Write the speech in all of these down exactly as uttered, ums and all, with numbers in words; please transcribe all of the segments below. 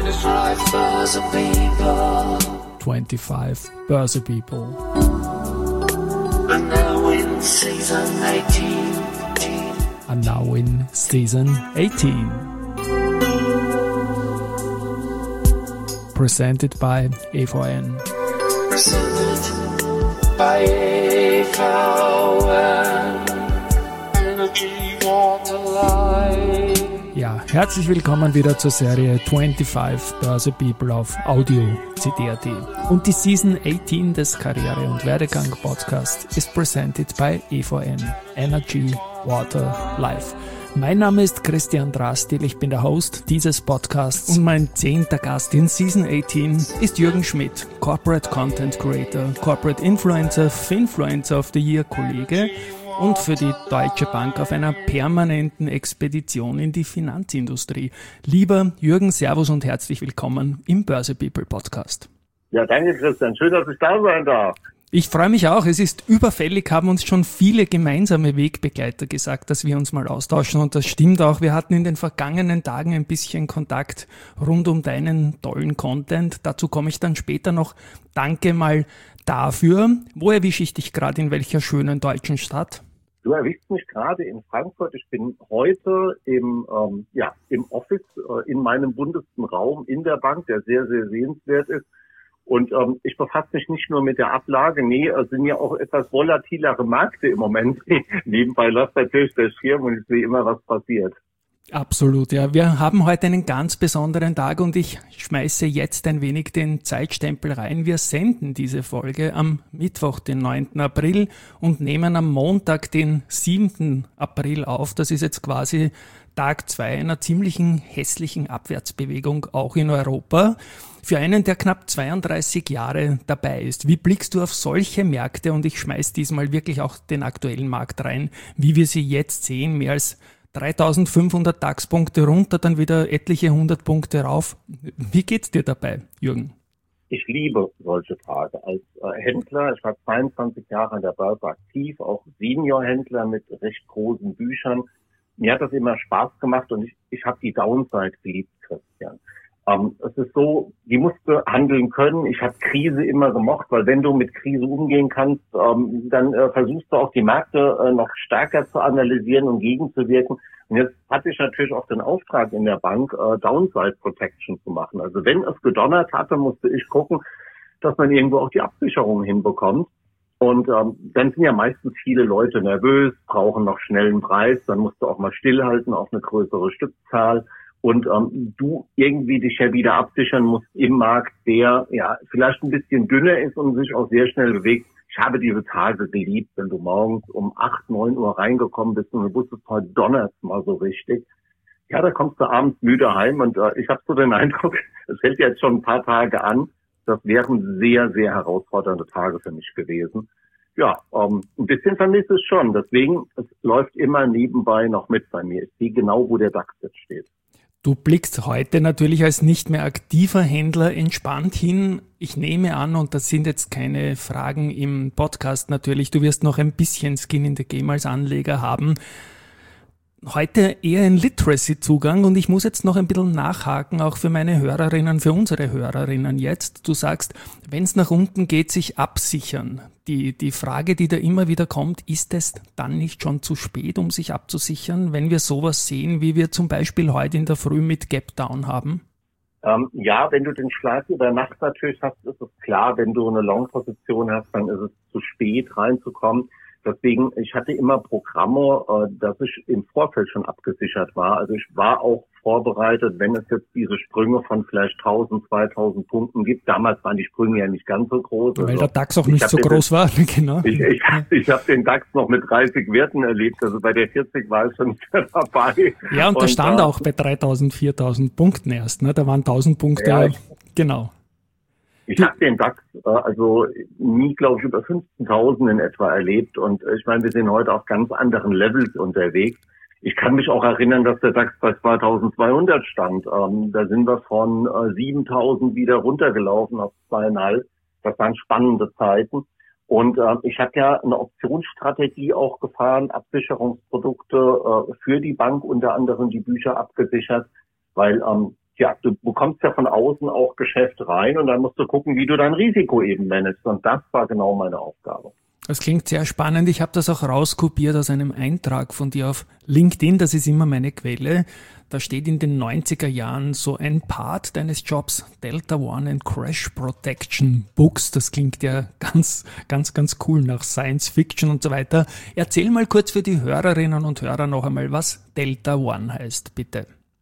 twenty-five Börse People. twenty-five Börse People. And now in season eighteen. And now in season eighteen. Presented by E V N. Presented by E V N. Energy Water Life. Ja, herzlich willkommen wieder zur Serie fünfundzwanzig Börse People auf Audio C D punkt A T. Und die Season achtzehn des Karriere- und Werdegang-Podcast ist presented by E V N, Energy Water Life. Mein Name ist Christian Drastil, ich bin der Host dieses Podcasts und mein zehnter Gast in Season achtzehn ist Jürgen Schmidt, Corporate Content Creator, Corporate Influencer, Finfluencer of the Year Kollege und für die Deutsche Bank auf einer permanenten Expedition in die Finanzindustrie. Lieber Jürgen, Servus und herzlich willkommen im Börse People Podcast. Ja, danke Christian, schön, dass ich da sein darf. Ich freue mich auch. Es ist überfällig, haben uns schon viele gemeinsame Wegbegleiter gesagt, dass wir uns mal austauschen. Und das stimmt auch. Wir hatten in den vergangenen Tagen ein bisschen Kontakt rund um deinen tollen Content. Dazu komme ich dann später noch. Danke mal dafür. Wo erwische ich dich gerade, in welcher schönen deutschen Stadt? Du erwischst mich gerade in Frankfurt. Ich bin heute im, ähm, ja, im Office, äh, in meinem buntesten Raum in der Bank, der sehr, sehr sehenswert ist. Und ähm, ich befasse mich nicht nur mit der Ablage, nee, es sind ja auch etwas volatilere Märkte im Moment. Nebenbei läuft natürlich der Schirm und ich sehe immer, was passiert. Absolut, ja. Wir haben heute einen ganz besonderen Tag und ich schmeiße jetzt ein wenig den Zeitstempel rein. Wir senden diese Folge am Mittwoch, den neunten April und nehmen am Montag, den siebten April auf. Das ist jetzt quasi Tag zwei einer ziemlichen hässlichen Abwärtsbewegung, auch in Europa. Für einen, der knapp zweiunddreißig Jahre dabei ist. Wie blickst du auf solche Märkte? Und ich schmeiß diesmal wirklich auch den aktuellen Markt rein, wie wir sie jetzt sehen, mehr als dreitausendfünfhundert DAX-Punkte runter, dann wieder etliche hundert Punkte rauf. Wie geht's dir dabei, Jürgen? Ich liebe solche Tage. Als äh, Händler, ich war zweiundzwanzig Jahre an der Börse aktiv, auch Senior-Händler mit recht großen Büchern. Mir hat das immer Spaß gemacht und ich, ich habe die Downside geliebt, Christian. Ähm, es ist so, die musste handeln können. Ich habe Krise immer gemocht, weil wenn du mit Krise umgehen kannst, ähm, dann äh, versuchst du auch die Märkte äh, noch stärker zu analysieren und gegenzuwirken. Und jetzt hatte ich natürlich auch den Auftrag in der Bank, äh, Downside Protection zu machen. Also wenn es gedonnert hatte, musste ich gucken, dass man irgendwo auch die Absicherung hinbekommt. Und ähm, dann sind ja meistens viele Leute nervös, brauchen noch schnell einen Preis, dann musst du auch mal stillhalten auf eine größere Stückzahl. Und ähm, du irgendwie dich ja wieder absichern musst im Markt, der ja vielleicht ein bisschen dünner ist und sich auch sehr schnell bewegt. Ich habe diese Tage geliebt, wenn du morgens um acht, neun Uhr reingekommen bist und du wusstest, heute donnert's mal so richtig. Ja, da kommst du abends müde heim und äh, ich habe so den Eindruck, es hält jetzt schon ein paar Tage an. Das wären sehr, sehr herausfordernde Tage für mich gewesen. Ja, ähm, ein bisschen vermisse ich es schon. Deswegen, es läuft immer nebenbei noch mit bei mir. Ich sehe genau, wo der DAX jetzt steht. Du blickst heute natürlich als nicht mehr aktiver Händler entspannt hin. Ich nehme an, und das sind jetzt keine Fragen im Podcast natürlich, du wirst noch ein bisschen Skin in the Game als Anleger haben. Heute eher ein Literacy-Zugang und ich muss jetzt noch ein bisschen nachhaken, auch für meine Hörerinnen, für unsere Hörerinnen jetzt. Du sagst, wenn es nach unten geht, sich absichern. Die, die Frage, die da immer wieder kommt, ist es dann nicht schon zu spät, um sich abzusichern, wenn wir sowas sehen, wie wir zum Beispiel heute in der Früh mit Gap Down haben? Ähm, ja, wenn du den Schlaf über Nacht natürlich hast, ist es klar, wenn du eine Long-Position hast, dann ist es zu spät reinzukommen. Deswegen, ich hatte immer Programme, äh, dass ich im Vorfeld schon abgesichert war. Also ich war auch vorbereitet, wenn es jetzt diese Sprünge von vielleicht tausend, zweitausend Punkten gibt. Damals waren die Sprünge ja nicht ganz so groß. Weil also der DAX auch nicht so groß war, genau. Ich, ich, ich habe den DAX noch mit dreißig Werten erlebt. Also bei der vierzig war ich schon dabei. Ja, und, und der stand äh, auch bei dreitausend, viertausend Punkten erst. Ne? Da waren tausend Punkte, ja, genau. Ich habe den DAX äh, also nie, glaube ich, über fünfzehntausend in etwa erlebt. Und äh, ich meine, wir sind heute auf ganz anderen Levels unterwegs. Ich kann mich auch erinnern, dass der DAX bei zweitausendzweihundert stand. Ähm, da sind wir von äh, siebentausend wieder runtergelaufen auf zweieinhalb. Das waren spannende Zeiten. Und äh, ich habe ja eine Optionsstrategie auch gefahren, Absicherungsprodukte äh, für die Bank, unter anderem die Bücher abgesichert, weil ähm, ja, du bekommst ja von außen auch Geschäft rein und dann musst du gucken, wie du dein Risiko eben managst. Und das war genau meine Aufgabe. Das klingt sehr spannend. Ich habe das auch rauskopiert aus einem Eintrag von dir auf LinkedIn. Das ist immer meine Quelle. Da steht in den neunziger Jahren so ein Part deines Jobs, Delta One and Crash Protection Books. Das klingt ja ganz, ganz, ganz cool nach Science Fiction und so weiter. Erzähl mal kurz für die Hörerinnen und Hörer noch einmal, was Delta One heißt, bitte.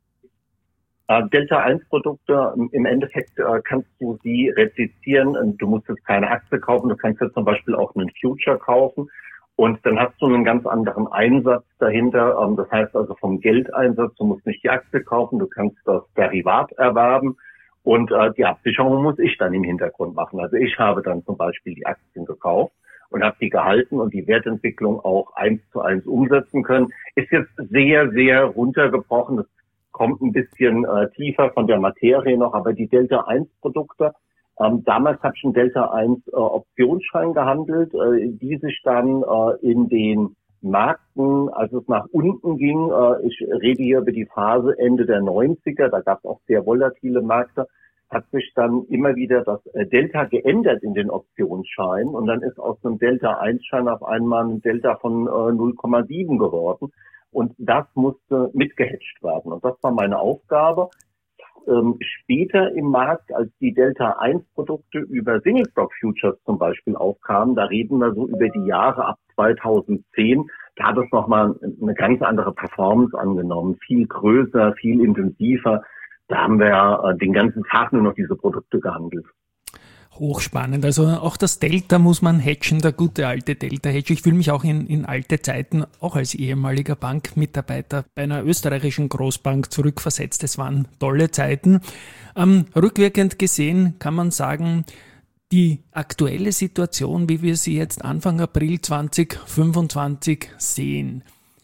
Delta eins Produkte, im Endeffekt äh, kannst du sie replizieren. Du musst jetzt keine Aktie kaufen, du kannst jetzt zum Beispiel auch einen Future kaufen und dann hast du einen ganz anderen Einsatz dahinter. Ähm, das heißt also vom Geldeinsatz, du musst nicht die Aktie kaufen, du kannst das Derivat erwerben und äh, die Absicherung muss ich dann im Hintergrund machen. Also ich habe dann zum Beispiel die Aktien gekauft und habe die gehalten und die Wertentwicklung auch eins zu eins umsetzen können. Ist jetzt sehr, sehr runtergebrochen. Das kommt ein bisschen äh, tiefer von der Materie noch, aber die Delta eins Produkte, ähm, damals habe ich einen Delta eins äh, Optionsschein gehandelt, äh, die sich dann äh, in den Märkten, als es nach unten ging, äh, ich rede hier über die Phase Ende der neunziger, da gab es auch sehr volatile Märkte, hat sich dann immer wieder das äh, Delta geändert in den Optionsschein und dann ist aus einem Delta eins Schein auf einmal ein Delta von äh, null Komma sieben geworden. Und das musste mitgehatcht werden. Und das war meine Aufgabe. Ähm, später im Markt, als die Delta eins Produkte über Single Stock Futures zum Beispiel aufkamen, da reden wir so über die Jahre ab zweitausendzehn, da hat es nochmal eine ganz andere Performance angenommen. Viel größer, viel intensiver. Da haben wir ja den ganzen Tag nur noch diese Produkte gehandelt. Hochspannend. Also auch das Delta muss man hatchen, der gute alte Delta-Hedge. Ich fühle mich auch in, in alte Zeiten, auch als ehemaliger Bankmitarbeiter bei einer österreichischen Großbank zurückversetzt. Es waren tolle Zeiten. Ähm, rückwirkend gesehen kann man sagen, die aktuelle Situation, wie wir sie jetzt Anfang April zweitausendfünfundzwanzig sehen,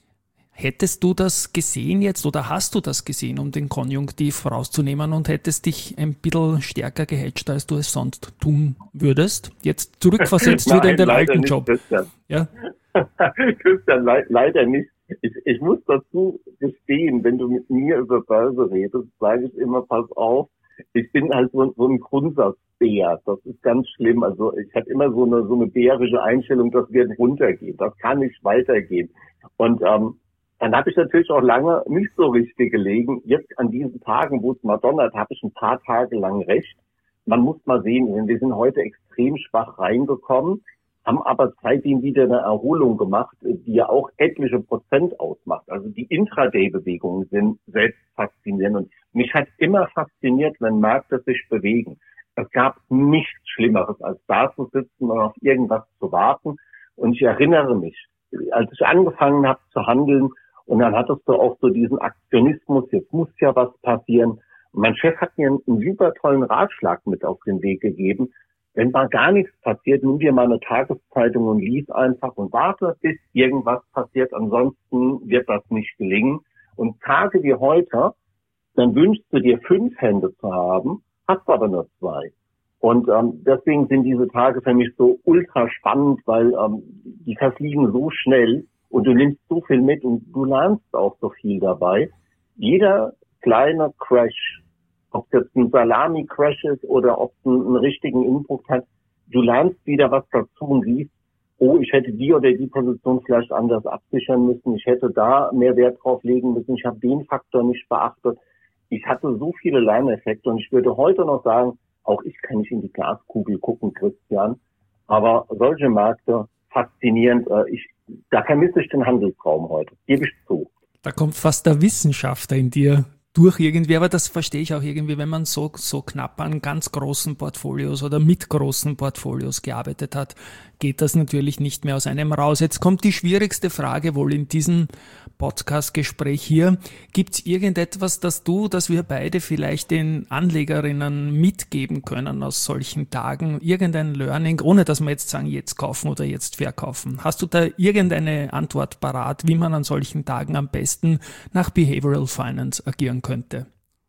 hättest du das gesehen jetzt oder hast du das gesehen, um den Konjunktiv rauszunehmen und hättest dich ein bisschen stärker gehatcht, als du es sonst tun würdest? Jetzt zurückversetzt Nein, wieder in den alten nicht, Job. Christian. Ja? Christian, le- leider nicht. Ich, ich muss dazu gestehen, wenn du mit mir über Börse redest, sage ich immer, pass auf, ich bin halt so, so ein Grundsatzbär. Das ist ganz schlimm. Also ich habe immer so eine so eine bärische Einstellung, das wird runtergehen. Das kann nicht weitergehen. Und ähm, dann habe ich natürlich auch lange nicht so richtig gelegen. Jetzt an diesen Tagen, wo es mal donnert, habe ich ein paar Tage lang recht. Man muss mal sehen, wir sind heute extrem schwach reingekommen, haben aber seitdem wieder eine Erholung gemacht, die ja auch etliche Prozent ausmacht. Also die Intraday-Bewegungen sind selbst faszinierend. Und mich hat immer fasziniert, wenn Märkte sich bewegen. Es gab nichts Schlimmeres, als da zu sitzen und auf irgendwas zu warten. Und ich erinnere mich, als ich angefangen habe zu handeln, und dann hattest du auch so diesen Aktionismus, jetzt muss ja was passieren. Und mein Chef hat mir einen, einen super tollen Ratschlag mit auf den Weg gegeben. Wenn mal gar nichts passiert, nimm dir mal eine Tageszeitung und lies einfach und warte, bis irgendwas passiert. Ansonsten wird das nicht gelingen. Und Tage wie heute, dann wünschst du dir fünf Hände zu haben, hast aber nur zwei. Und ähm, deswegen sind diese Tage für mich so ultra spannend, weil ähm, die verfliegen so schnell. Und du nimmst so viel mit und du lernst auch so viel dabei. Jeder kleine Crash, ob es jetzt ein Salami-Crash ist oder ob es einen, einen richtigen Input hat, du lernst wieder was dazu und siehst, oh, ich hätte die oder die Position vielleicht anders absichern müssen, ich hätte da mehr Wert drauf legen müssen, ich habe den Faktor nicht beachtet. Ich hatte so viele Lerneffekte und ich würde heute noch sagen, auch ich kann nicht in die Glaskugel gucken, Christian, aber solche Märkte, faszinierend, ich da vermisse ich den Handelsraum heute, gebe ich zu. Da kommt fast der Wissenschaftler in dir durch irgendwie, aber das verstehe ich auch irgendwie, wenn man so, so knapp an ganz großen Portfolios oder mit großen Portfolios gearbeitet hat, geht das natürlich nicht mehr aus einem raus. Jetzt kommt die schwierigste Frage wohl in diesem Podcast-Gespräch hier. Gibt es irgendetwas, das du, dass wir beide vielleicht den Anlegerinnen mitgeben können aus solchen Tagen? Irgendein Learning, ohne dass wir jetzt sagen, jetzt kaufen oder jetzt verkaufen. Hast du da irgendeine Antwort parat, wie man an solchen Tagen am besten nach Behavioral Finance agieren könnte?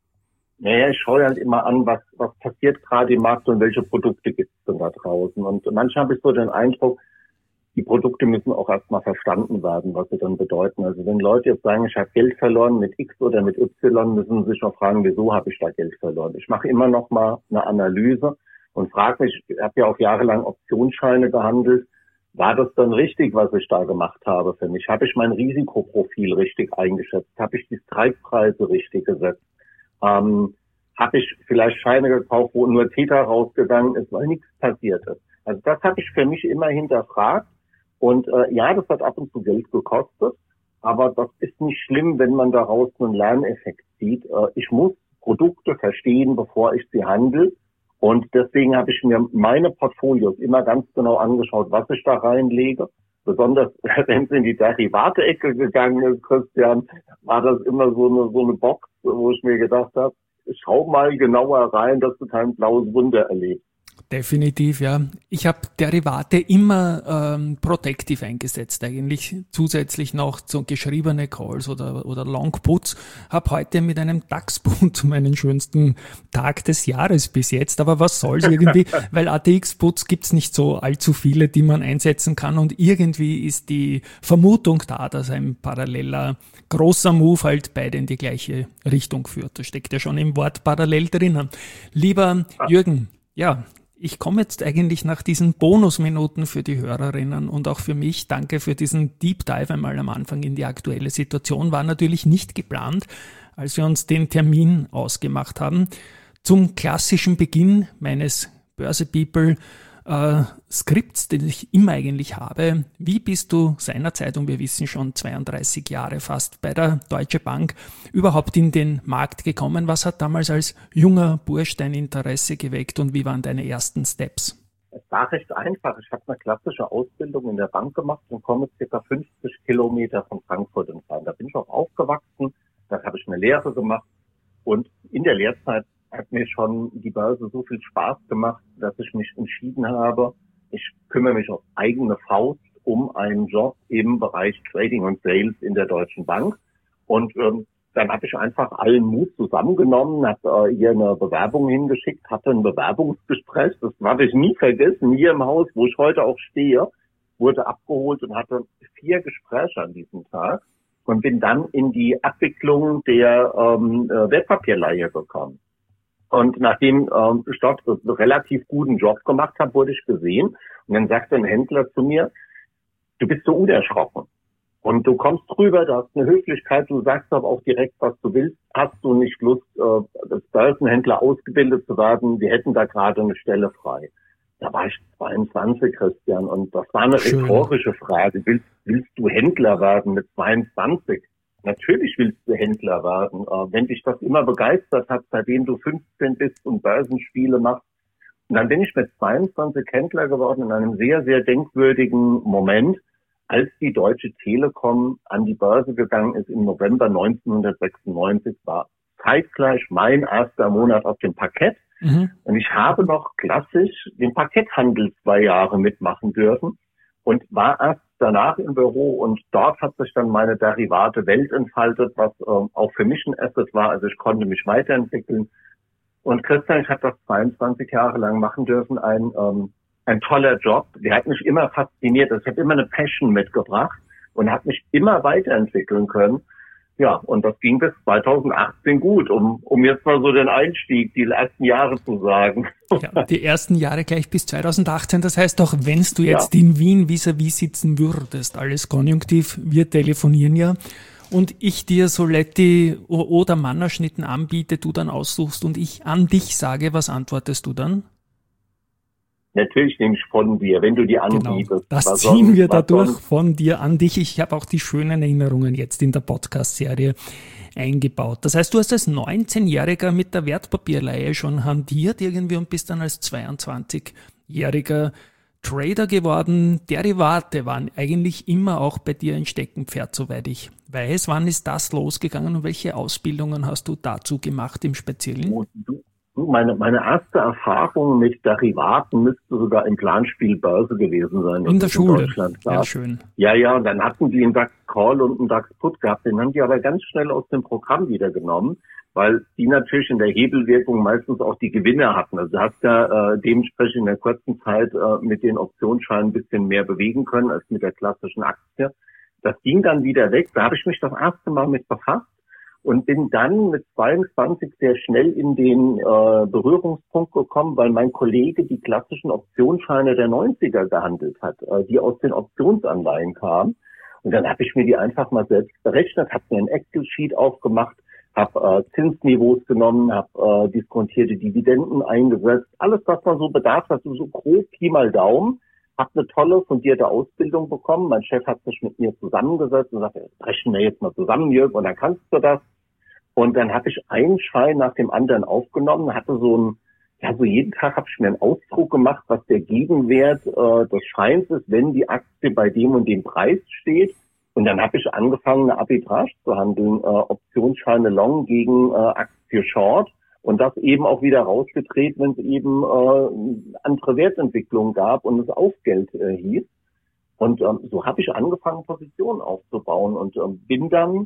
Naja, ich schaue halt immer an, was was passiert gerade im Markt und welche Produkte gibt es denn da draußen. Und manchmal habe ich so den Eindruck, die Produkte müssen auch erstmal verstanden werden, was sie dann bedeuten. Also wenn Leute jetzt sagen, ich habe Geld verloren mit X oder mit Y, müssen sie sich noch fragen, wieso habe ich da Geld verloren? Ich mache immer noch mal eine Analyse und frage mich, ich habe ja auch jahrelang Optionsscheine gehandelt, war das dann richtig, was ich da gemacht habe für mich? Habe ich mein Risikoprofil richtig eingeschätzt? Habe ich die Strikepreise richtig gesetzt? Ähm, habe ich vielleicht Scheine gekauft, wo nur Theta rausgegangen ist, weil nichts passiert ist? Also das habe ich für mich immer hinterfragt. Und äh, ja, das hat ab und zu Geld gekostet, aber das ist nicht schlimm, wenn man daraus einen Lerneffekt zieht. Äh, ich muss Produkte verstehen, bevor ich sie handle. Und deswegen habe ich mir meine Portfolios immer ganz genau angeschaut, was ich da reinlege. Besonders wenn es in die Derivate-Ecke gegangen ist, Christian, war das immer so eine so eine Box, wo ich mir gedacht habe, schau mal genauer rein, dass du kein blaues Wunder erlebst. Definitiv, ja. Ich habe Derivate immer ähm, protective eingesetzt, eigentlich zusätzlich noch so geschriebene Calls oder oder Long Puts. Habe heute mit einem DAX-Put meinen schönsten Tag des Jahres bis jetzt, aber was soll's irgendwie, weil A T X-Puts gibt's nicht so allzu viele, die man einsetzen kann und irgendwie ist die Vermutung da, dass ein paralleler großer Move halt beide in die gleiche Richtung führt. Das steckt ja schon im Wort parallel drinnen. Lieber Jürgen, ja, ich komme jetzt eigentlich nach diesen Bonusminuten für die Hörerinnen und auch für mich. Danke für diesen Deep Dive einmal am Anfang in die aktuelle Situation. War natürlich nicht geplant, als wir uns den Termin ausgemacht haben. Zum klassischen Beginn meines Börse People äh, Skripts, den ich immer eigentlich habe. Wie bist du seinerzeit, und wir wissen schon zweiunddreißig Jahre fast, bei der Deutsche Bank überhaupt in den Markt gekommen? Was hat damals als junger Bursch dein Interesse geweckt und wie waren deine ersten Steps? Es war recht einfach. Ich habe eine klassische Ausbildung in der Bank gemacht und komme circa fünfzig Kilometer von Frankfurt entfernt. Da bin ich auch aufgewachsen, da habe ich eine Lehre gemacht und in der Lehrzeit hat mir schon die Börse so viel Spaß gemacht, dass ich mich entschieden habe, ich kümmere mich auf eigene Faust um einen Job im Bereich Trading und Sales in der Deutschen Bank. Und ähm, dann habe ich einfach allen Mut zusammengenommen, habe äh, hier eine Bewerbung hingeschickt, hatte ein Bewerbungsgespräch, das habe ich nie vergessen, hier im Haus, wo ich heute auch stehe, wurde abgeholt und hatte vier Gespräche an diesem Tag und bin dann in die Abwicklung der ähm, Wertpapierleihe gekommen. Und nachdem ähm, ich dort einen relativ guten Job gemacht habe, wurde ich gesehen. Und dann sagte ein Händler zu mir, du bist so unerschrocken. Und du kommst rüber, du hast eine Höflichkeit, du sagst aber auch direkt, was du willst. Hast du nicht Lust, äh, als Börsenhändler ausgebildet zu werden? Wir hätten da gerade eine Stelle frei. Da war ich zweiundzwanzig, Christian. Und das war eine Schön. Rhetorische Frage. Willst, willst du Händler werden mit zweiundzwanzig? Natürlich willst du Händler werden. Wenn dich das immer begeistert hat, seitdem du fünfzehn bist und Börsenspiele machst. Und dann bin ich mit zweiundzwanzig Händler geworden in einem sehr, sehr denkwürdigen Moment, als die Deutsche Telekom an die Börse gegangen ist im November neunzehnhundertsechsundneunzig, war zeitgleich mein erster Monat auf dem Parkett. Mhm. Und ich habe noch klassisch den Parketthandel zwei Jahre mitmachen dürfen und war erst danach im Büro und dort hat sich dann meine Derivate-Welt entfaltet, was ähm, auch für mich ein Asset war. Also ich konnte mich weiterentwickeln. Und Christian, ich habe das zweiundzwanzig Jahre lang machen dürfen. Ein ähm, ein toller Job. Der hat mich immer fasziniert. Also ich habe immer eine Passion mitgebracht und habe mich immer weiterentwickeln können. Ja, und das ging bis zweitausendachtzehn gut, um um jetzt mal so den Einstieg, die ersten Jahre zu sagen. Ja, die ersten Jahre gleich bis zweitausendachtzehn. Das heißt auch, wenn du jetzt Ja. in Wien vis-à-vis sitzen würdest, alles konjunktiv, wir telefonieren ja, und ich dir Soletti oder Mannerschnitten anbiete, du dann aussuchst und ich an dich sage, was antwortest du dann? Natürlich nehme ich von dir, wenn du die anbietest. Genau, das Was ziehen sonst- wir was dadurch sonst? von dir an dich. Ich habe auch die schönen Erinnerungen jetzt in der Podcast-Serie eingebaut. Das heißt, du hast als neunzehnjähriger mit der Wertpapierleihe schon hantiert irgendwie und bist dann als zweiundzwanzigjähriger Trader geworden. Derivate waren eigentlich immer auch bei dir ein Steckenpferd, soweit ich weiß. Wann ist das losgegangen und welche Ausbildungen hast du dazu gemacht im Speziellen? Du, du, Meine, meine erste Erfahrung mit Derivaten müsste sogar im Planspiel Börse gewesen sein. In der Schule. In ja, schön. Ja, ja, und dann hatten die einen DAX Call und einen DAX Put gehabt. Den haben die aber ganz schnell aus dem Programm wieder genommen, weil die natürlich in der Hebelwirkung meistens auch die Gewinne hatten. Also du hast ja äh, dementsprechend in der kurzen Zeit äh, mit den Optionsscheinen ein bisschen mehr bewegen können als mit der klassischen Aktie. Das ging dann wieder weg. Da habe ich mich das erste Mal mit befasst. Und bin dann mit zweiundzwanzig sehr schnell in den äh, Berührungspunkt gekommen, weil mein Kollege die klassischen Optionsscheine der neunziger gehandelt hat, äh, die aus den Optionsanleihen kamen. Und dann habe ich mir die einfach mal selbst berechnet, habe mir ein Excel-Sheet aufgemacht, habe äh, Zinsniveaus genommen, habe äh, diskontierte Dividenden eingesetzt, alles, was man so bedarf, also so grob Pi mal Daumen. Habe eine tolle, fundierte Ausbildung bekommen. Mein Chef hat sich mit mir zusammengesetzt und sagte, rechnen wir jetzt mal zusammen, Jörg, und dann kannst du das. Und dann habe ich einen Schein nach dem anderen aufgenommen, hatte so ein, ja, so jeden Tag habe ich mir einen Ausdruck gemacht, was der Gegenwert äh, des Scheins ist, wenn die Aktie bei dem und dem Preis steht. Und dann habe ich angefangen, eine Arbitrage zu handeln, äh, Optionsscheine Long gegen äh, Aktie Short. Und das eben auch wieder rausgedreht, wenn es eben äh, andere Wertentwicklungen gab und es Aufgeld äh, hieß. Und ähm, so habe ich angefangen, Positionen aufzubauen und ähm, bin dann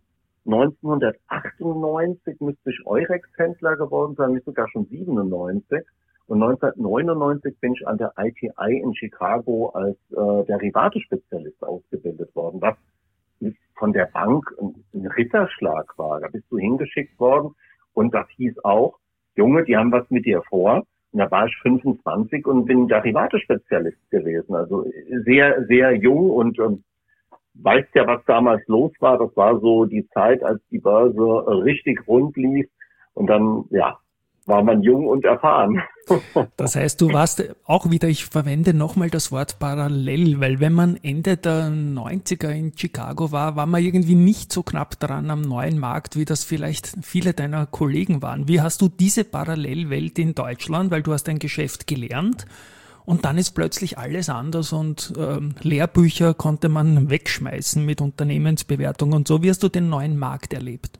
neunzehnhundertachtundneunzig müsste ich Eurex-Händler geworden sein, nicht sogar schon siebenundneunzig. Und neunzehnhundertneunundneunzig bin ich an der I T I in Chicago als äh, Derivate-Spezialist ausgebildet worden, was von der Bank ein, ein Ritterschlag war. Da bist du hingeschickt worden und das hieß auch, Junge, die haben was mit dir vor. Und da war ich fünfundzwanzig und bin Derivate-Spezialist gewesen. Also sehr, sehr jung und ähm, weißt ja, was damals los war. Das war so die Zeit, als die Börse äh, richtig rund lief. Und dann, ja, war man jung und erfahren. Das heißt, du warst auch wieder, ich verwende nochmal das Wort parallel, weil wenn man Ende der neunziger in Chicago war, war man irgendwie nicht so knapp dran am neuen Markt, wie das vielleicht viele deiner Kollegen waren. Wie hast du diese Parallelwelt in Deutschland, weil du hast ein Geschäft gelernt und dann ist plötzlich alles anders und ähm, Lehrbücher konnte man wegschmeißen mit Unternehmensbewertung und so. Wie hast du den neuen Markt erlebt?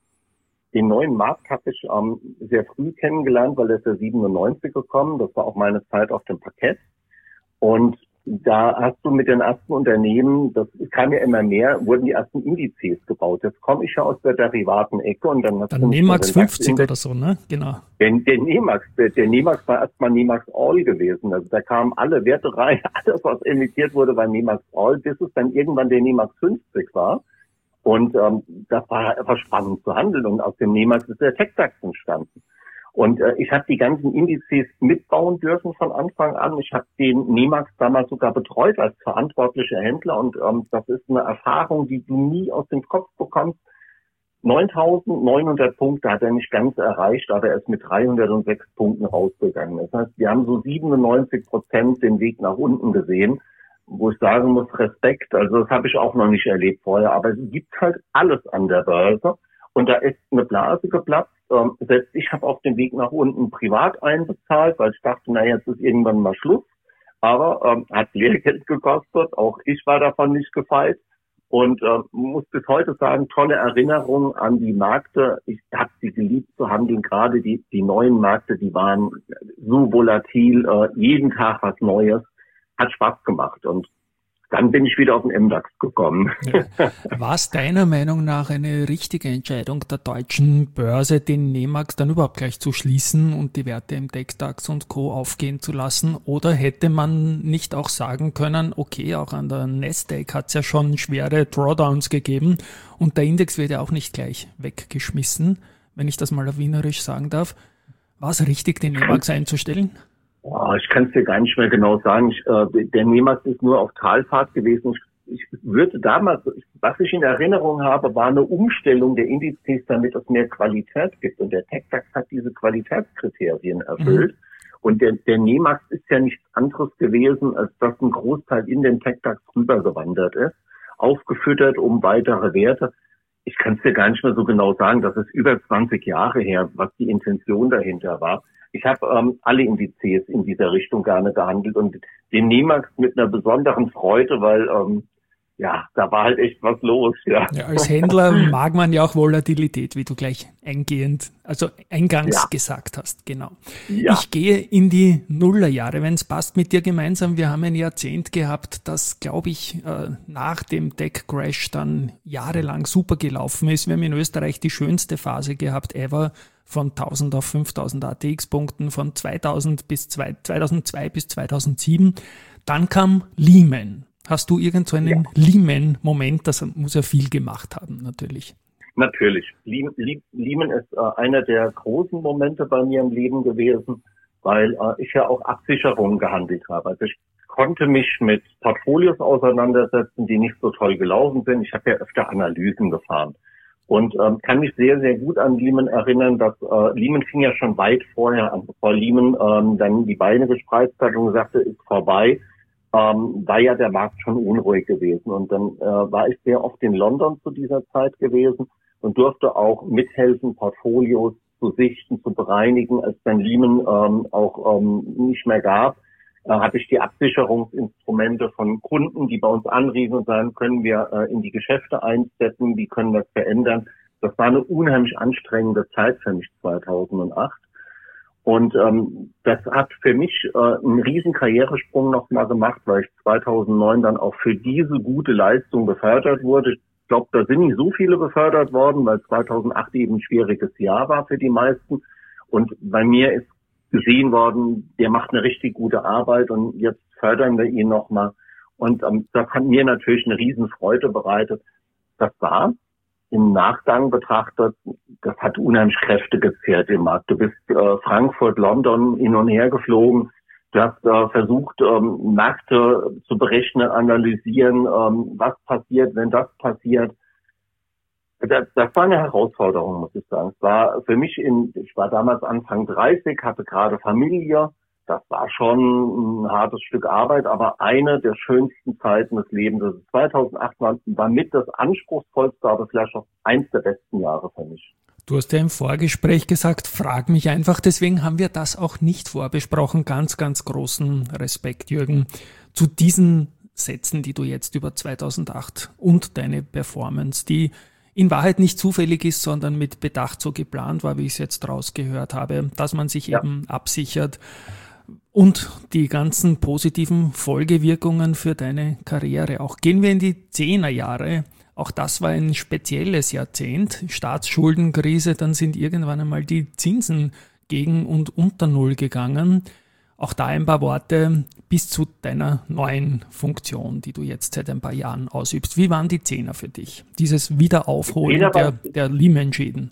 Den neuen Markt habe ich ähm, sehr früh kennengelernt, weil der ist ja siebenundneunzig gekommen. Das war auch meine Zeit auf dem Parkett. Und da hast du mit den ersten Unternehmen, das kam ja immer mehr, wurden die ersten Indizes gebaut. Jetzt komme ich ja aus der Derivaten-Ecke und dann hast dann du... Nemax fünfzig oder so, ne? Genau. Der, der Nemax, der, der Nemax war erstmal Nemax All gewesen. Also da kamen alle Werte rein, alles was emittiert wurde war Nemax All, bis es dann irgendwann der Nemax fünfzig war. Und ähm, das war einfach spannend zu handeln. Und aus dem Nemax ist der TechDAX entstanden. Und äh, ich habe die ganzen Indizes mitbauen dürfen von Anfang an. Ich habe den Nemax damals sogar betreut als verantwortlicher Händler. Und ähm, das ist eine Erfahrung, die du nie aus dem Kopf bekommst. neuntausendneunhundert Punkte hat er nicht ganz erreicht, aber er ist mit dreihundertsechs Punkten rausgegangen. Das heißt, wir haben so siebenundneunzig Prozent den Weg nach unten gesehen, wo ich sagen muss, Respekt, also das habe ich auch noch nicht erlebt vorher, aber es gibt halt alles an der Börse und da ist eine Blase geplatzt. Ähm, selbst ich habe auf den Weg nach unten privat einbezahlt, weil ich dachte, na jetzt ist irgendwann mal Schluss, aber ähm, hat Lehrgeld gekostet, auch ich war davon nicht gefeit und äh, muss bis heute sagen, tolle Erinnerungen an die Märkte. Ich habe sie geliebt zu handeln, gerade die, die neuen Märkte, die waren so volatil, äh, jeden Tag was Neues. Hat Spaß gemacht und dann bin ich wieder auf den M DAX gekommen. Ja. War es deiner Meinung nach eine richtige Entscheidung der deutschen Börse, den Nemax dann überhaupt gleich zu schließen und die Werte im TechDAX und Co. aufgehen zu lassen? Oder hätte man nicht auch sagen können, okay, auch an der Nasdaq hat es ja schon schwere Drawdowns gegeben und der Index wird ja auch nicht gleich weggeschmissen, wenn ich das mal auf Wienerisch sagen darf. War es richtig, den Nemax einzustellen? Oh, ich kann es dir gar nicht mehr genau sagen. Ich, äh, der Nemax ist nur auf Talfahrt gewesen. Ich, ich würde damals, was ich in Erinnerung habe, war eine Umstellung der Indizes, damit es mehr Qualität gibt. Und der TechDAX hat diese Qualitätskriterien erfüllt. Mhm. Und der, der Nemax ist ja nichts anderes gewesen, als dass ein Großteil in den TechDAX rübergewandert ist, aufgefüttert um weitere Werte. Ich kann es dir gar nicht mehr so genau sagen. Das ist über zwanzig Jahre her, was die Intention dahinter war. Ich habe ähm, alle Indizes in dieser Richtung gerne gehandelt und den Nemax mit einer besonderen Freude, weil ähm, ja, da war halt echt was los, ja. Ja, als Händler mag man ja auch Volatilität, wie du gleich eingehend, also eingangs Ja. gesagt hast, genau. Ja. Ich gehe in die Nullerjahre, wenn es passt, mit dir gemeinsam. Wir haben ein Jahrzehnt gehabt, das, glaube ich, äh, nach dem Tech-Crash dann jahrelang super gelaufen ist. Wir haben in Österreich die schönste Phase gehabt ever, von tausend auf fünftausend A T X-Punkten, von zweitausend bis zweitausendzwei bis zweitausendsieben. Dann kam Lehman. Hast du irgend so einen Ja. Lehman-Moment? Das muss ja viel gemacht haben, natürlich. Natürlich. Lehman ist äh, einer der großen Momente bei mir im Leben gewesen, weil äh, ich ja auch Absicherungen gehandelt habe. Also ich konnte mich mit Portfolios auseinandersetzen, die nicht so toll gelaufen sind. Ich habe ja öfter Analysen gefahren und ähm, kann mich sehr, sehr gut an Lehman erinnern, dass äh, Lehman fing ja schon weit vorher an, bevor Lehman ähm, dann die Beine gespreizt hat und sagte, ist vorbei. Ähm, war ja der Markt schon unruhig gewesen. Und dann äh, war ich sehr oft in London zu dieser Zeit gewesen und durfte auch mithelfen, Portfolios zu sichten, zu bereinigen. Als dann Lehman ähm, auch ähm, nicht mehr gab, äh, hatte ich die Absicherungsinstrumente von Kunden, die bei uns anriefen und sagen, können wir äh, in die Geschäfte einsteppen, wie können wir es verändern. Das war eine unheimlich anstrengende Zeit für mich zweitausendacht. Und ähm, das hat für mich äh, einen riesen Karrieresprung nochmal gemacht, weil ich zweitausendneun dann auch für diese gute Leistung befördert wurde. Ich glaube, da sind nicht so viele befördert worden, weil zweitausendacht eben ein schwieriges Jahr war für die meisten. Und bei mir ist gesehen worden, der macht eine richtig gute Arbeit und jetzt fördern wir ihn nochmal. Und ähm, das hat mir natürlich eine riesen Freude bereitet. Das war im Nachgang betrachtet, das hat unheimlich Kräfte gezehrt im Markt. Du bist äh, Frankfurt, London hin und her geflogen. Du hast äh, versucht, ähm, Märkte zu berechnen, analysieren, ähm, was passiert, wenn das passiert. Das, das war eine Herausforderung, muss ich sagen. Es war für mich, in, ich war damals Anfang dreißig, hatte gerade Familie. Das war schon ein hartes Stück Arbeit, aber eine der schönsten Zeiten des Lebens. Also zweitausendacht war, war mit das anspruchsvollste, aber vielleicht auch eins der besten Jahre für mich. Du hast ja im Vorgespräch gesagt, frag mich einfach. Deswegen haben wir das auch nicht vorbesprochen. Ganz, ganz großen Respekt, Jürgen, zu diesen Sätzen, die du jetzt über zweitausendacht und deine Performance, die in Wahrheit nicht zufällig ist, sondern mit Bedacht so geplant war, wie ich es jetzt rausgehört habe, dass man sich ja. eben absichert. Und die ganzen positiven Folgewirkungen für deine Karriere auch. Gehen wir in die Zehnerjahre. Auch das war ein spezielles Jahrzehnt. Staatsschuldenkrise, dann sind irgendwann einmal die Zinsen gegen und unter Null gegangen. Auch da ein paar Worte bis zu deiner neuen Funktion, die du jetzt seit ein paar Jahren ausübst. Wie waren die Zehner für dich? Dieses Wiederaufholen der, der Lehman-Schäden.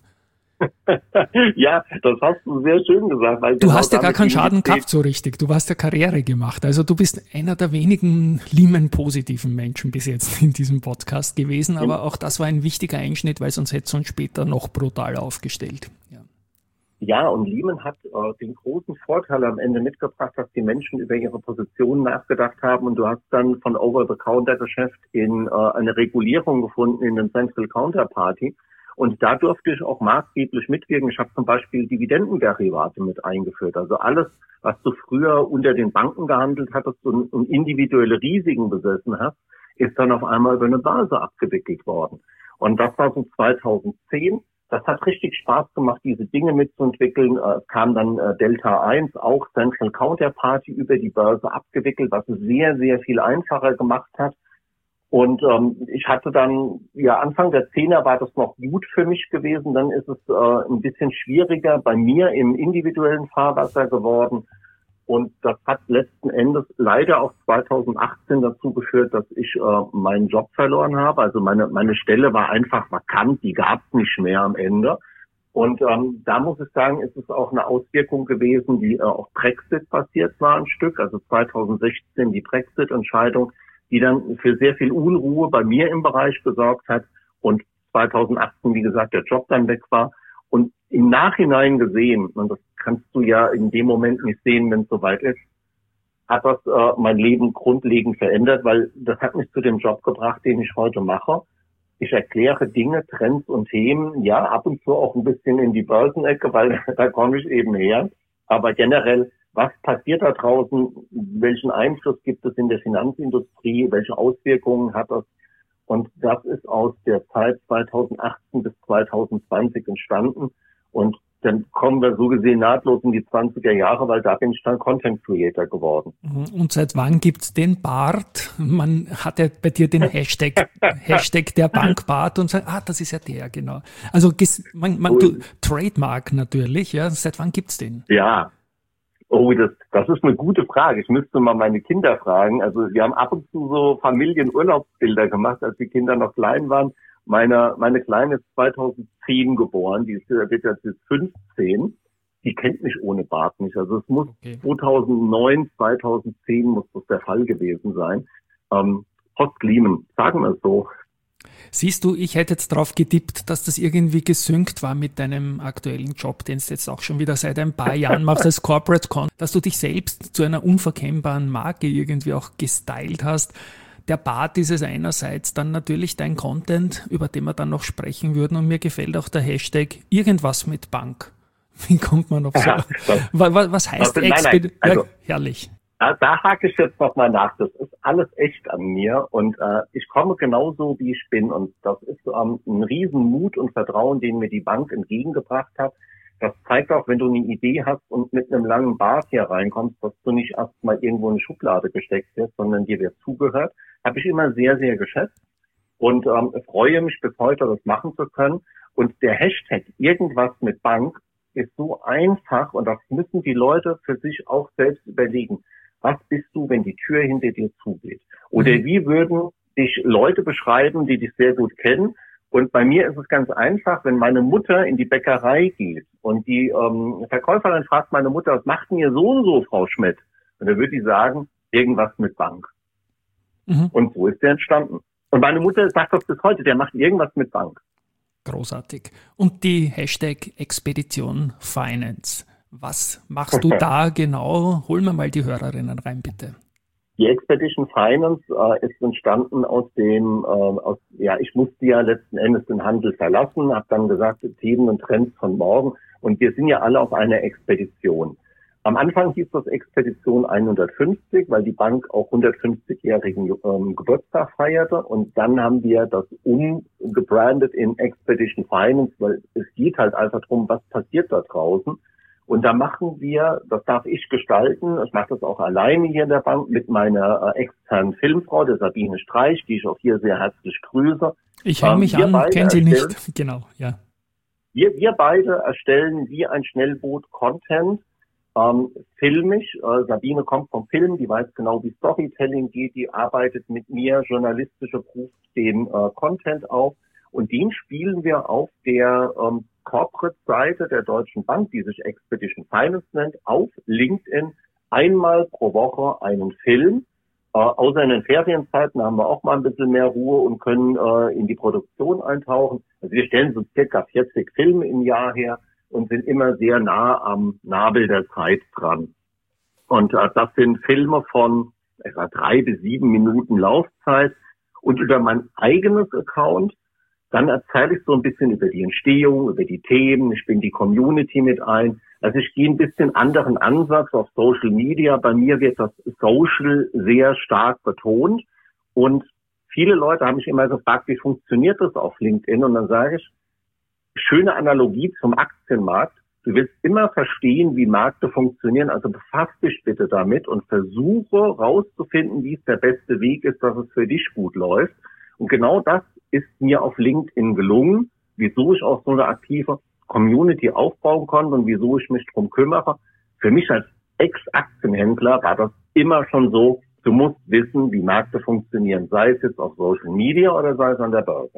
Ja, das hast du sehr schön gesagt. Weil du genau hast ja gar keinen Schaden gehabt so richtig. Du hast ja Karriere gemacht. Also du bist einer der wenigen Lehman-positiven Menschen bis jetzt in diesem Podcast gewesen. Aber auch das war ein wichtiger Einschnitt, weil sonst hätte es uns später noch brutal aufgestellt. Ja, ja und Lehman hat äh, den großen Vorteil am Ende mitgebracht, dass die Menschen über ihre Positionen nachgedacht haben. Und du hast dann von Over-the-Counter-Geschäft in äh, eine Regulierung gefunden in den Central Counterparty. Und da durfte ich auch maßgeblich mitwirken. Ich habe zum Beispiel Dividendenderivate mit eingeführt. Also alles, was du früher unter den Banken gehandelt hattest und, und individuelle Risiken besessen hast, ist dann auf einmal über eine Börse abgewickelt worden. Und das war so zweitausendzehn. Das hat richtig Spaß gemacht, diese Dinge mitzuentwickeln. Es kam dann Delta eins, auch Central Counterparty über die Börse abgewickelt, was es sehr, sehr viel einfacher gemacht hat. Und ähm, ich hatte dann, ja, Anfang der Zehner war das noch gut für mich gewesen. Dann ist es äh, ein bisschen schwieriger bei mir im individuellen Fahrwasser geworden. Und das hat letzten Endes leider auch zweitausendachtzehn dazu geführt, dass ich äh, meinen Job verloren habe. Also meine meine Stelle war einfach vakant, die gab es nicht mehr am Ende. Und ähm, da muss ich sagen, ist es auch eine Auswirkung gewesen, die äh, auf Brexit basiert war ein Stück. Also zweitausendsechzehn die Brexit-Entscheidung, die dann für sehr viel Unruhe bei mir im Bereich gesorgt hat und zweitausendachtzehn, wie gesagt, der Job dann weg war. Und im Nachhinein gesehen, und das kannst du ja in dem Moment nicht sehen, wenn es soweit ist, hat das äh, mein Leben grundlegend verändert, weil das hat mich zu dem Job gebracht, den ich heute mache. Ich erkläre Dinge, Trends und Themen, ja, ab und zu auch ein bisschen in die Börsenecke, weil da komme ich eben her. Aber generell, was passiert da draußen? Welchen Einfluss gibt es in der Finanzindustrie? Welche Auswirkungen hat das Und das ist aus der Zeit zweitausendachtzehn bis zweitausendzwanzig entstanden. Und dann kommen wir so gesehen nahtlos in die zwanziger Jahre, weil da bin ich dann Content Creator geworden. Und seit wann gibt's den Bart? Man hat ja bei dir den Hashtag, Hashtag der Bankbart und sagt, ah, das ist ja der, genau. Also man, man du, Trademark natürlich, ja. Seit wann gibt's den? Ja. Oh, das, das ist eine gute Frage. Ich müsste mal meine Kinder fragen. Also wir haben ab und zu so Familienurlaubsbilder gemacht, als die Kinder noch klein waren. Meine, meine Kleine ist zweitausendzehn geboren, die ist, wird jetzt fünfzehn. Die kennt mich ohne Bart nicht. Also es muss okay. zweitausendneun, zweitausendzehn muss das der Fall gewesen sein. Ähm, Post-Lehman, sagen wir es so. Siehst du, ich hätte jetzt drauf getippt, dass das irgendwie gesynkt war mit deinem aktuellen Job, den du jetzt auch schon wieder seit ein paar Jahren machst als Corporate Con, dass du dich selbst zu einer unverkennbaren Marke irgendwie auch gestylt hast. Der Bart ist es einerseits, dann natürlich dein Content, über den wir dann noch sprechen würden, und mir gefällt auch der Hashtag irgendwas mit Bank. Wie kommt man auf so? Ja, was, was heißt Expedition? Also, ja, herrlich. Da, da hake ich jetzt noch mal nach. Das ist alles echt an mir und äh, ich komme genauso, wie ich bin. Und das ist ähm, ein Riesenmut und Vertrauen, den mir die Bank entgegengebracht hat. Das zeigt auch, wenn du eine Idee hast und mit einem langen Bart hier reinkommst, dass du nicht erst mal irgendwo in eine Schublade gesteckt wirst, sondern dir wird zugehört. Habe ich immer sehr, sehr geschätzt und ähm, freue mich bis heute, das machen zu können. Und der Hashtag irgendwas mit Bank ist so einfach und das müssen die Leute für sich auch selbst überlegen. Was bist du, wenn die Tür hinter dir zugeht? Oder mhm. wie würden dich Leute beschreiben, die dich sehr gut kennen? Und bei mir ist es ganz einfach, wenn meine Mutter in die Bäckerei geht und die ähm, Verkäuferin fragt meine Mutter, was macht denn ihr so und so, Frau Schmidt? Und dann würde die sagen, irgendwas mit Bank. Mhm. Und so ist der entstanden. Und meine Mutter sagt das bis heute, der macht irgendwas mit Bank. Großartig. Und die Hashtag Expedition Finance. Was machst du da genau? Holen wir mal die Hörerinnen rein, bitte. Die Expedition Finance äh, ist entstanden aus dem, äh, aus, ja, ich musste ja letzten Endes den Handel verlassen, habe dann gesagt, Themen und Trends von morgen. Und wir sind ja alle auf einer Expedition. Am Anfang hieß das Expedition hundertfünfzig, weil die Bank auch hundertfünfzigjährigen ähm, Geburtstag feierte. Und dann haben wir das umgebrandet in Expedition Finance, weil es geht halt einfach darum, was passiert da draußen. Und da machen wir, das darf ich gestalten, ich mache das auch alleine hier in der Bank mit meiner äh, externen Filmfrau, der Sabine Streich, die ich auch hier sehr herzlich grüße. Ich hänge mich ähm, an, kenne sie nicht. Genau, ja. Wir, wir beide erstellen wie ein Schnellboot Content, ähm, filmisch. Äh, Sabine kommt vom Film, die weiß genau, wie Storytelling geht, die arbeitet mit mir, journalistische Proof, den äh, Content auf. Und den spielen wir auf der ähm, Corporate-Seite der Deutschen Bank, die sich Expedition Finance nennt, auf LinkedIn einmal pro Woche einen Film. Äh, außer in den Ferienzeiten haben wir auch mal ein bisschen mehr Ruhe und können äh, in die Produktion eintauchen. Also wir stellen so circa vierzig Filme im Jahr her und sind immer sehr nah am Nabel der Zeit dran. Und äh, das sind Filme von etwa drei bis sieben Minuten Laufzeit. Und über mein eigenes Account dann erzähle ich so ein bisschen über die Entstehung, über die Themen, ich bringe die Community mit ein. Also ich gehe ein bisschen anderen Ansatz auf Social Media. Bei mir wird das Social sehr stark betont. Und viele Leute haben mich immer gefragt, wie funktioniert das auf LinkedIn? Und dann sage ich, schöne Analogie zum Aktienmarkt. Du willst immer verstehen, wie Märkte funktionieren. Also befass dich bitte damit und versuche rauszufinden, wie es der beste Weg ist, dass es für dich gut läuft. Und genau das ist mir auf LinkedIn gelungen, wieso ich auch so eine aktive Community aufbauen konnte und wieso ich mich drum kümmere. Für mich als Ex-Aktienhändler war das immer schon so, du musst wissen, wie Märkte funktionieren, sei es jetzt auf Social Media oder sei es an der Börse.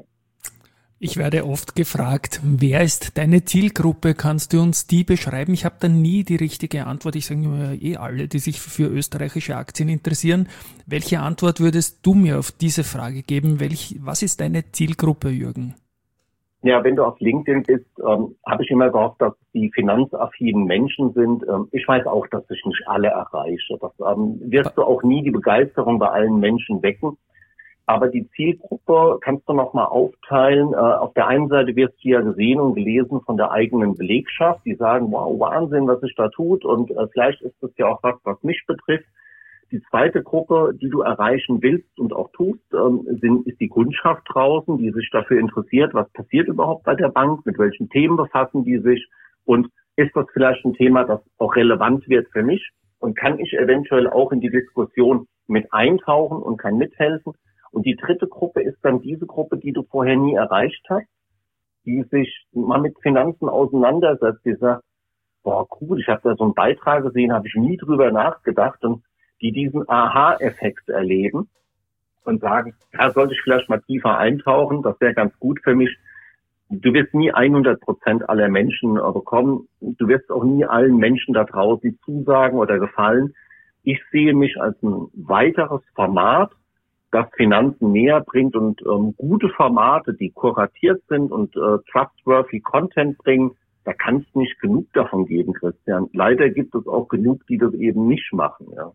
Ich werde oft gefragt, wer ist deine Zielgruppe? Kannst du uns die beschreiben? Ich habe da nie die richtige Antwort. Ich sage immer eh alle, die sich für österreichische Aktien interessieren. Welche Antwort würdest du mir auf diese Frage geben? Welch, was ist deine Zielgruppe, Jürgen? Ja, wenn du auf LinkedIn bist, ähm, habe ich immer gehofft, dass die finanzaffinen Menschen sind. Ähm, ich weiß auch, dass ich nicht alle erreiche. Das ähm, wirst du auch nie die Begeisterung bei allen Menschen wecken. Aber die Zielgruppe kannst du nochmal aufteilen. Äh, auf der einen Seite wirst du ja gesehen und gelesen von der eigenen Belegschaft, die sagen, wow, Wahnsinn, was sich da tut. Und äh, vielleicht ist das ja auch was, was mich betrifft. Die zweite Gruppe, die du erreichen willst und auch tust, ähm, sind, ist die Kundschaft draußen, die sich dafür interessiert, was passiert überhaupt bei der Bank, mit welchen Themen befassen die sich und ist das vielleicht ein Thema, das auch relevant wird für mich und kann ich eventuell auch in die Diskussion mit eintauchen und kann mithelfen. Und die dritte Gruppe ist dann diese Gruppe, die du vorher nie erreicht hast, die sich mal mit Finanzen auseinandersetzt, die sagt, boah, cool, ich habe da so einen Beitrag gesehen, habe ich nie drüber nachgedacht und die diesen Aha-Effekt erleben und sagen, da sollte ich vielleicht mal tiefer eintauchen, das wäre ganz gut für mich. Du wirst nie hundert Prozent aller Menschen bekommen, du wirst auch nie allen Menschen da draußen zusagen oder gefallen. Ich sehe mich als ein weiteres Format, das Finanzen näher bringt und ähm, gute Formate, die kuratiert sind und äh, trustworthy Content bringen, da kann es nicht genug davon geben, Christian. Leider gibt es auch genug, die das eben nicht machen, ja.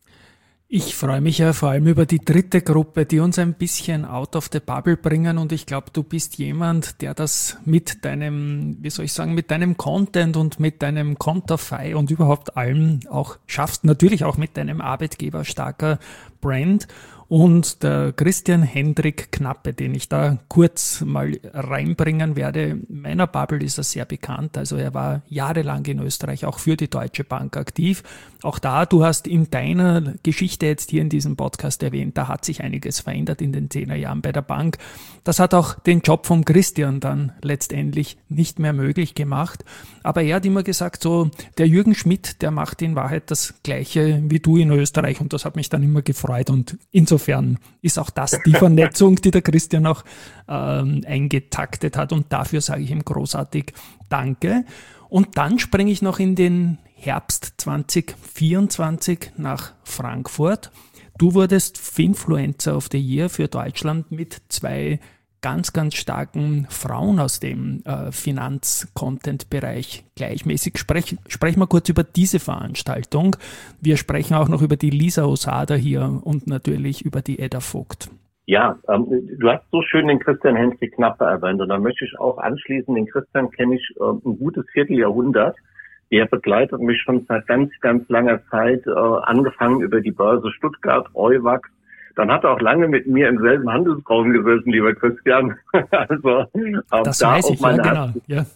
Ich freue mich ja vor allem über die dritte Gruppe, die uns ein bisschen out of the bubble bringen und ich glaube, du bist jemand, der das mit deinem, wie soll ich sagen, mit deinem Content und mit deinem Konterfei und überhaupt allem auch schaffst, natürlich auch mit deinem Arbeitgeber starker Brand. Und der Christian Hendrik Knappe, den ich da kurz mal reinbringen werde, meiner Bubble ist er sehr bekannt. Also er war jahrelang in Österreich auch für die Deutsche Bank aktiv. Auch da, du hast in deiner Geschichte jetzt hier in diesem Podcast erwähnt, da hat sich einiges verändert in den zehner Jahren bei der Bank. Das hat auch den Job vom Christian dann letztendlich nicht mehr möglich gemacht. Aber er hat immer gesagt, so der Jürgen Schmidt, der macht in Wahrheit das Gleiche wie du in Österreich und das hat mich dann immer gefreut und insofern Insofern ist auch das die Vernetzung, die der Christian auch ähm, eingetaktet hat und dafür sage ich ihm großartig Danke. Und dann springe ich noch in den Herbst zwanzig vierundzwanzig nach Frankfurt. Du wurdest Finfluencer of the Year für Deutschland mit zwei ganz, ganz starken Frauen aus dem äh, Finanz-Content-Bereich gleichmäßig. Sprech, sprechen wir kurz über diese Veranstaltung. Wir sprechen auch noch über die Lisa Osada hier und natürlich über die Edda Vogt. Ja, ähm, du hast so schön den Christian Hendrik Knappe erwähnt und da möchte ich auch anschließen, den Christian kenne ich äh, ein gutes Vierteljahrhundert. Der begleitet mich schon seit ganz, ganz langer Zeit, äh, angefangen über die Börse Stuttgart, Euwax. Dann hat er auch lange mit mir im selben Handelsraum gesessen, lieber Christian. Also ähm, das da weiß auch ich, meine ja, genau. Ja.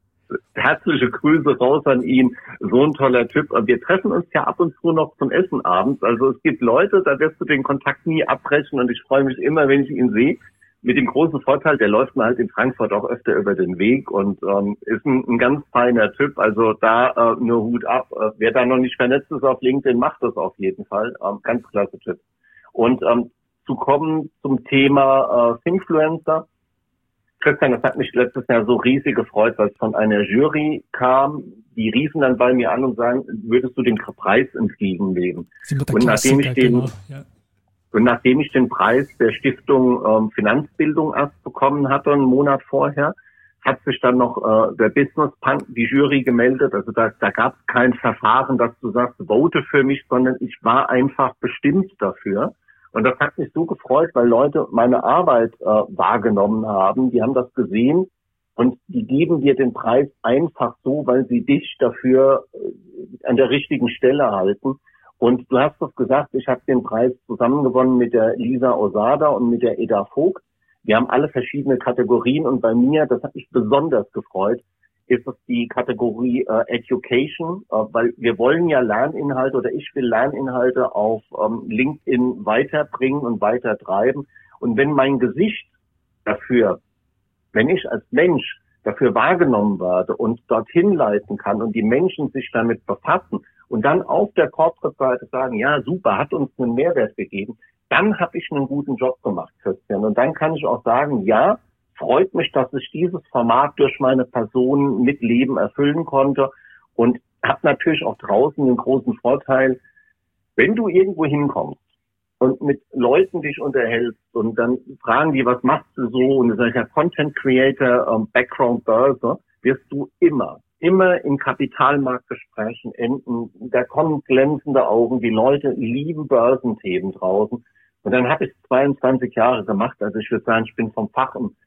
Herzliche Grüße raus an ihn. So ein toller Typ. Und wir treffen uns ja ab und zu noch zum Essen abends. Also es gibt Leute, da wirst du den Kontakt nie abbrechen und ich freue mich immer, wenn ich ihn sehe. Mit dem großen Vorteil, der läuft mir halt in Frankfurt auch öfter über den Weg und ähm, ist ein, ein ganz feiner Typ. Also da äh, nur Hut ab. Äh, wer da noch nicht vernetzt ist auf LinkedIn, macht das auf jeden Fall. Ähm, ganz klasse Typ. Und ähm, zu kommen zum Thema äh, Finfluencer. Christian, das hat mich letztes Jahr so riesig gefreut, weil es von einer Jury kam. Die riefen dann bei mir an und sagen, würdest du den Preis entgegennehmen? Und nachdem ich den, genau, ja. und nachdem ich den Preis der Stiftung ähm, Finanzbildung erst bekommen hatte, einen Monat vorher, hat sich dann noch äh, der Business Punk, die Jury gemeldet. Also da, da gab es kein Verfahren, dass du sagst, vote für mich, sondern ich war einfach bestimmt dafür. Und das hat mich so gefreut, weil Leute meine Arbeit äh, wahrgenommen haben. Die haben das gesehen und die geben dir den Preis einfach so, weil sie dich dafür äh, an der richtigen Stelle halten. Und du hast das gesagt, ich habe den Preis zusammengewonnen mit der Lisa Osada und mit der Edda Vogt. Wir haben alle verschiedene Kategorien und bei mir, das hat mich besonders gefreut, ist es die Kategorie äh, Education, äh, weil wir wollen ja Lerninhalte oder ich will Lerninhalte auf ähm, LinkedIn weiterbringen und weitertreiben. Und wenn mein Gesicht dafür, wenn ich als Mensch dafür wahrgenommen werde und dorthin leiten kann und die Menschen sich damit befassen und dann auf der Corporate-Seite sagen, ja super, hat uns einen Mehrwert gegeben, dann habe ich einen guten Job gemacht, Christian. Und dann kann ich auch sagen, ja, freut mich, dass ich dieses Format durch meine Person mit Leben erfüllen konnte und habe natürlich auch draußen den großen Vorteil, wenn du irgendwo hinkommst und mit Leuten dich unterhältst und dann fragen die, was machst du so? Und du sagst ja Content Creator, ähm, Background Börse, wirst du immer, immer in Kapitalmarktgesprächen enden. Da kommen glänzende Augen, die Leute lieben Börsenthemen draußen. Und dann habe ich zweiundzwanzig Jahre gemacht, also ich würde sagen, ich bin vom Fach ein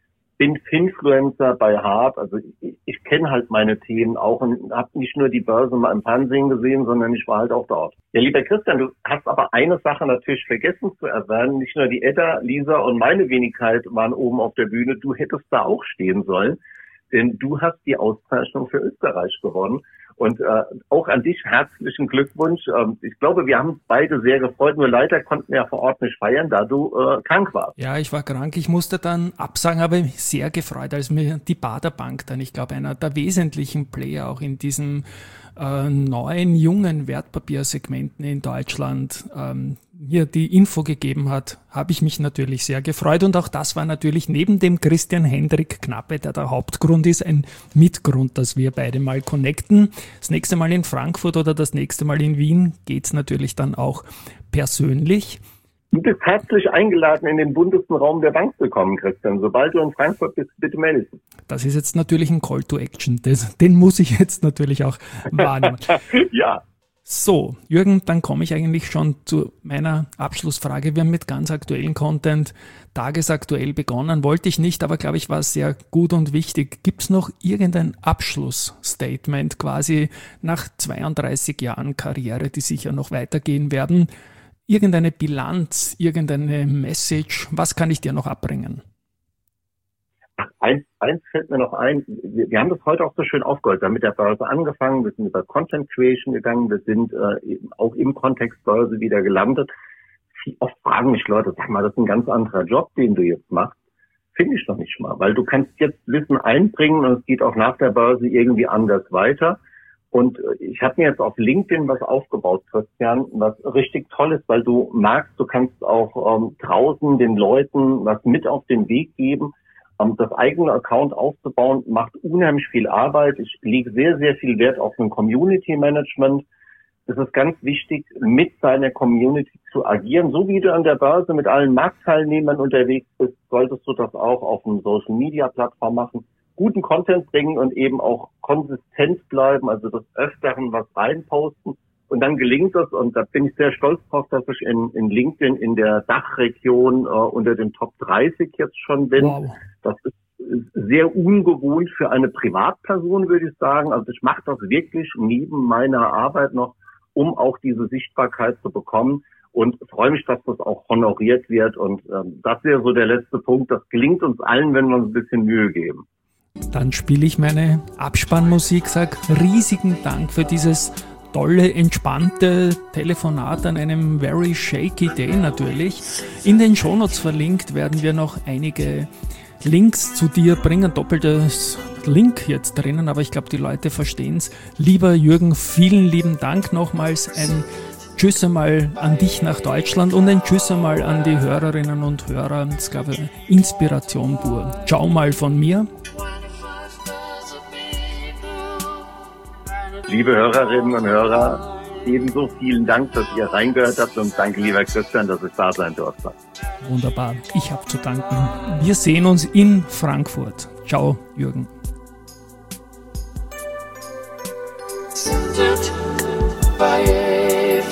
Ja, ich war krank. Ich musste dann absagen, aber mich sehr gefreut, als mir die Bader Bank dann, ich glaube, einer der wesentlichen Player auch in diesem äh, neuen, jungen Wertpapiersegmenten in Deutschland ähm, mir die Info gegeben hat, habe ich mich natürlich sehr gefreut. Und auch das war natürlich neben dem Christian Hendrik Knappe, der der Hauptgrund ist, ein Mitgrund, dass wir beide mal connecten. Das nächste Mal in Frankfurt oder das nächste Mal in Wien geht's natürlich dann auch persönlich. Du bist herzlich eingeladen, in den buntesten Raum der Bank zu kommen, Christian. Sobald du in Frankfurt bist, bitte melden. Das ist jetzt natürlich ein Call to Action. Das, den muss ich jetzt natürlich auch wahrnehmen. Ja. So, Jürgen, dann komme ich eigentlich schon zu meiner Abschlussfrage. Wir haben mit ganz aktuellen Content tagesaktuell begonnen. Wollte ich nicht, aber glaube ich, war es sehr gut und wichtig. Gibt es noch irgendein Abschlussstatement quasi nach zweiunddreißig Jahren Karriere, die sicher noch weitergehen werden? Irgendeine Bilanz, irgendeine Message? Was kann ich dir noch abbringen? Ach, eins, eins fällt mir noch ein. Wir, wir haben das heute auch so schön aufgeholt. Wir haben mit der Börse angefangen, wir sind über Content Creation gegangen, wir sind äh, auch im Kontext Börse wieder gelandet. Viel, oft fragen mich Leute, sag mal, das ist ein ganz anderer Job, den du jetzt machst. Finde ich doch nicht mal, weil du kannst jetzt Wissen einbringen und es geht auch nach der Börse irgendwie anders weiter. Und ich habe mir jetzt auf LinkedIn was aufgebaut, Christian, was richtig toll ist, weil du magst, du kannst auch ähm, draußen den Leuten was mit auf den Weg geben. Ähm, das eigene Account aufzubauen, macht unheimlich viel Arbeit. Ich lege sehr, sehr viel Wert auf ein Community Management. Es ist ganz wichtig, mit seiner Community zu agieren. So wie du an der Börse mit allen Marktteilnehmern unterwegs bist, solltest du das auch auf einer Social-Media-Plattform machen. Guten Content bringen und eben auch konsistent bleiben, also des Öfteren was reinposten. Und dann gelingt es, und da bin ich sehr stolz drauf, dass ich in, in LinkedIn in der Dachregion äh, unter den Top dreißig jetzt schon bin. Wow. Das ist sehr ungewohnt für eine Privatperson, würde ich sagen. Also ich mache das wirklich neben meiner Arbeit noch, um auch diese Sichtbarkeit zu bekommen. Und freue mich, dass das auch honoriert wird. Und ähm, das wäre so der letzte Punkt. Das gelingt uns allen, wenn wir uns ein bisschen Mühe geben. Dann spiele ich meine Abspannmusik, sag riesigen Dank für dieses tolle, entspannte Telefonat an einem very shaky day natürlich. In den Shownotes verlinkt werden wir noch einige Links zu dir bringen, doppeltes Link jetzt drinnen, aber ich glaube, die Leute verstehen es. Lieber Jürgen, vielen lieben Dank nochmals, ein Tschüss einmal an dich nach Deutschland und ein Tschüss einmal an die Hörerinnen und Hörer. Das ist, glaube ich, Inspiration pur. Ciao mal von mir. Liebe Hörerinnen und Hörer, ebenso vielen Dank, dass ihr reingehört habt und danke, lieber Christian, dass ich da sein durfte. Wunderbar, ich habe zu danken. Wir sehen uns in Frankfurt. Ciao, Jürgen.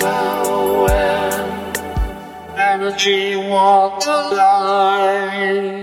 Energy water line.